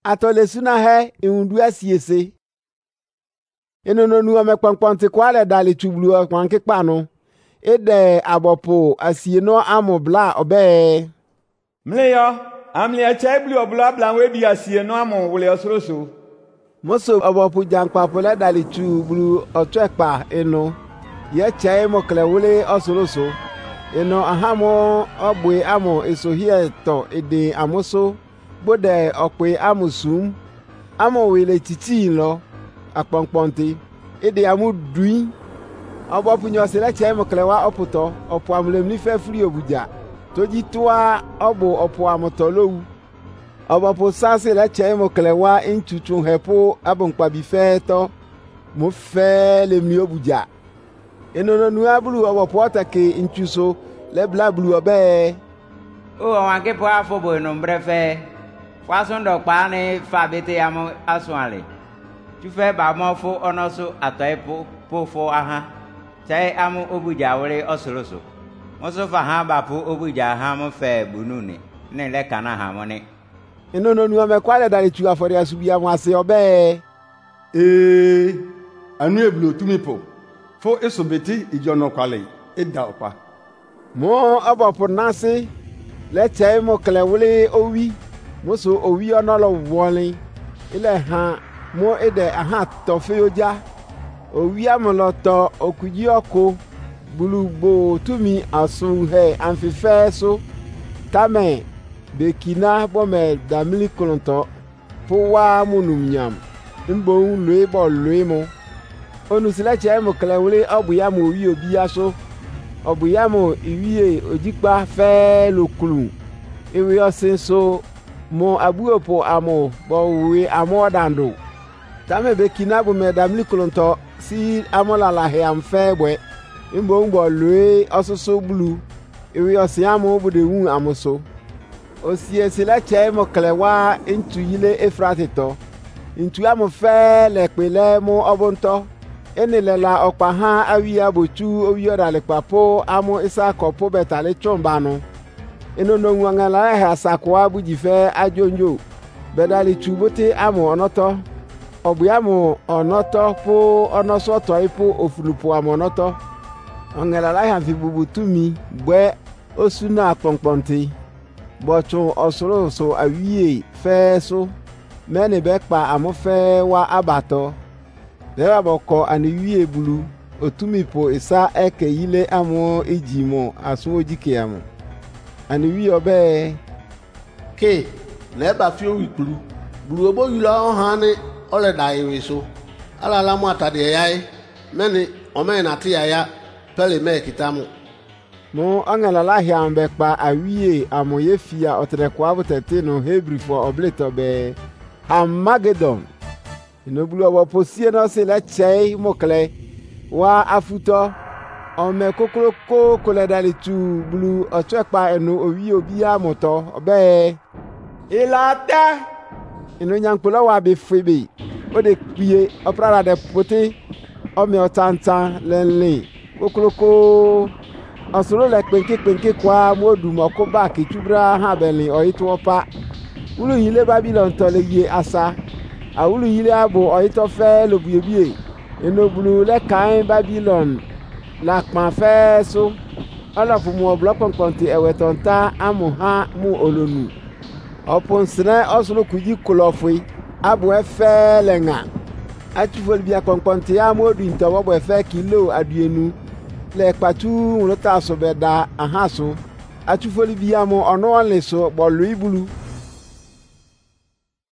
atolesuna he indu asiese enono nu ome kpɔnkpɔnte kwale dali tublu kwanke kpano ede abopo asieno amobla obe mleyo amle cheblu obla blan we bi asieno amo wole osoroso moso abopo jankpapo le dali tublu otwekpa eno ye chai mokle wole osoroso eno ahamo obwe amo esohie to ede amoso bode okwe amusum amo wele titi lo akpɔnkpɔnte ede amu dui abopo nyosele chai mokle wa oputo opo amlem ni fe furi obuja toji toa obo opo amotolowu abopo sase le chai mokle wa intutu hepo abonkpa bi fe to mo fe le mi obuja enono nu abulu abopo atake intuso le bla blu obe o wanke po afobo no mbrefe wasondo pa ni fabete amo aswale tu fe ba mo fo onoso atoy po fo aha chai amo obuja wore osoroso mo so fa ha ba po obuja ha mo fe bununi ne le kana ha mo ni enono nu ame kwale dali tu afori asubi amo ase obe anu eblo tumipo fo esobeti ijono kwale eda opa mo abopo nasi le chai mo kle wole owi mo so owi onolo wole ile ha mo ede aha to fe oja owi amolo to okuji oko bulugbo tumi asun he anfife so tame bekina bome damili kolonto fo wa munum nyam mbo nle bo lemo onu sile chai mo kle wole obuya mo wi obi aso obuyamo iwie ojikpa fe lokulu ewe osenso mo abuopo amo bo we amo dando tame be kinabu medam likolonto si amola la he am fe bwe mbo lwe ososo blu ewe osiamo bude wu amoso osie sele che mo klewa intu yile efratito intu amo fe le pele mo obonto enilela okpa ha awi abochu owi orale papo amo isa kopo betale chombano enono nwangala ha sakwa bujife ajonjo bedali chubote amo onoto obuamo onoto po onosoto ipo ofunupo amo onoto ongala ha fibubutumi gbe osuna akpɔnkpɔnte bocho osoro so awie fe so meni bekpa amo fe wa abato lewa boko aniwie bulu otumipo isa eke yile amo ejimo aso ojike amo aniwie obe ke leba fi owikuru bulu obo yula ohane ole daiwe so ala mo atade yai meni omena ti ya pele me kitamu mo angala lahia ambekpa awie amo yefia otrekwa botete no hebri for obleto be Armageddon inobulu obo posie no se le chei mokle wa afuto ome kokroko koledali tu bulu otwepa enu owi obi amoto obe ilate inu nyankpolo wa be febe o de pie oprara de pote ome otanta lenle kokroko osoro le penke kwa modu moko ba kitubra ha belin oyitu opa ulu yile Babylon to le ye asa awulu yile abo oyito fe lobuyebie enobulu le kan Babylon la pan fe so ala fu mo blokon konti ewetonta amu ha mu olonu oponsre osoro kuji kolofui abo efe lenga atufol bia konkonti amodu ntowo bo efe kilo aduenu le patu nlota so beda ahaso atufol bia mo ono ole so bolu ibulu